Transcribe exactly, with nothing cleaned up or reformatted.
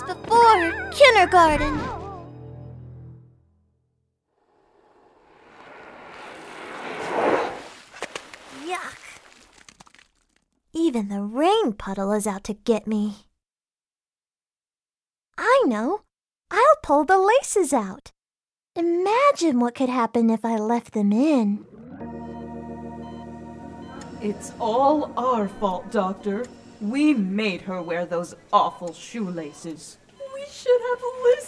was before kindergarten. Yuck. Even the rain puddle is out to get me. I know. I'll pull the laces out. Imagine what could happen if I left them in. It's all our fault, Doctor. We made her wear those awful shoelaces. We should have